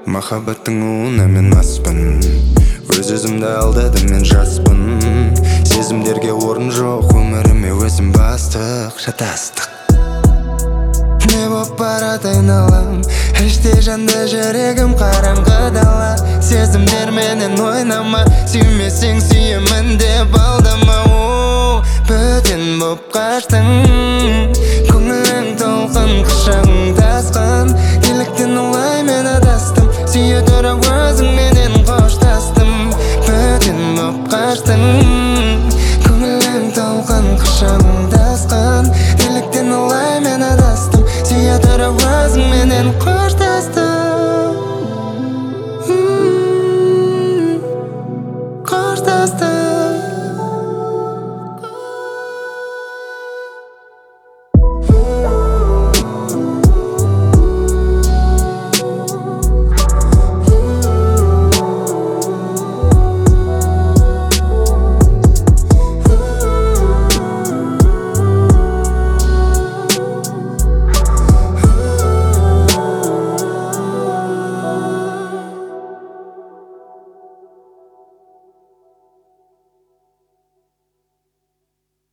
Махаббаттың уына мен маспын, өз-өзімді алдадым мен жаспын. Сезімдерге орын жоқ, өміріме өзім бастық, шатастық. Не боп барады айналам, іште жанды жүрегім қараңғы дала. Сезімдерменен ойнама, сүймесең сүйемін деп алдама. Бөтен боп қаштың,